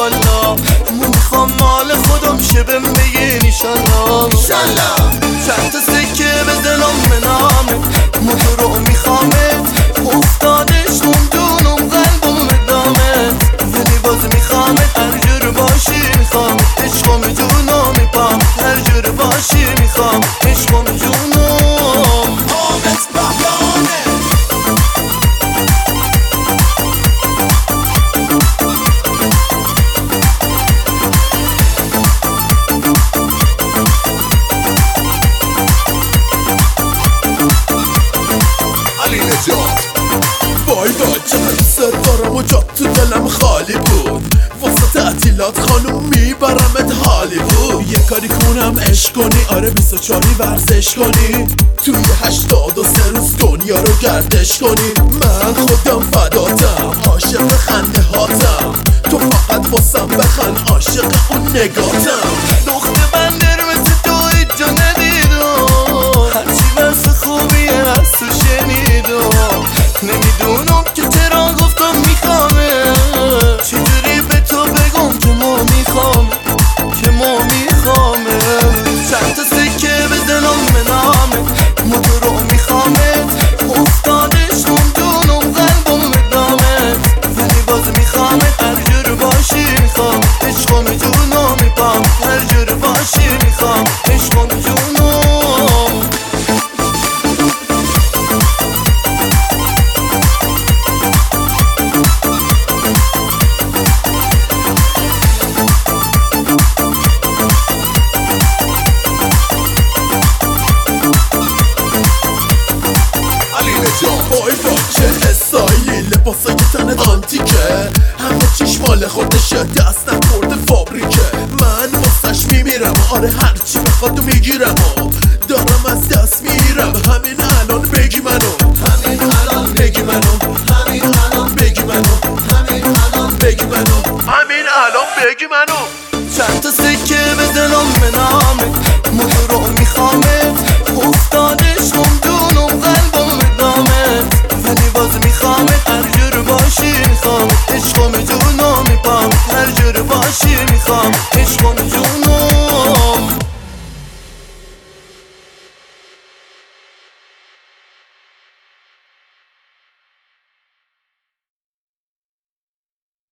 ایشالله میخوام مال خودم شه بهم بگین ایشالله چند تا سکه بزنم به نامت موتورو میخوامت افتادش موندونم قلبم ادامت ولی باز میخوامت هر جور باشی میخوام عشقم جونم میپام هر جور باشی میخوام عشقم جونم حامد بهرامه علی نجات وای وای چقدر دوست دارم و جات تو دلم خالی بود واسه تعطیلات خانوم میبرمت هالیوود یه کاری کنم عشق کنی آره 24 ورزش کنی توی 83 روز دنیا رو گردش کنی من خودم فداتم عاشق خنده هاتم تو فقط واسم بخن عاشق اون نگاتم دختر بندر مثل تو ایجا ندیدم هرچی بس خوبیه از تو شنیدم نمیدونم که چرا گفتم میخوامه چجوری به تو بگم که ما میخوامه چند تا سکه بزنم به نامت موتورو میخوامت افتادش موندونم قلبم ادامت ولی باز میخوامت هر جور باشی میخوام عشقم جونم میپام هر جور باشی میخوام عشقم جونم وای وای چه استایلی لباسای تنت آنتیکه همه چیش مال خودشه دست نخورده فابریکه من واسش میمیرم آره هرچی بخواد و میگیرم دارم از دست میرم همین الان بگی منو همین الان بگی منو همین الان بگی منو همین الان بگی منو همین الان بگی منو چند تا سکه بزنم به نامت موتورو میخوامت